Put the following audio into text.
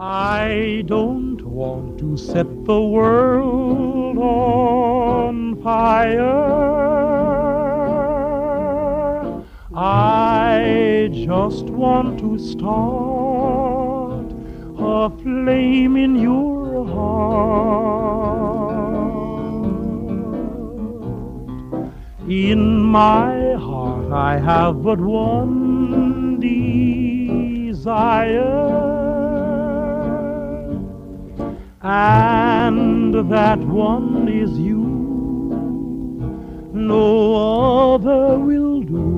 I don't want to set the world on fire. I just want to start a flame in your heart. In my heart I have but one desire, and that one is you. No other will do.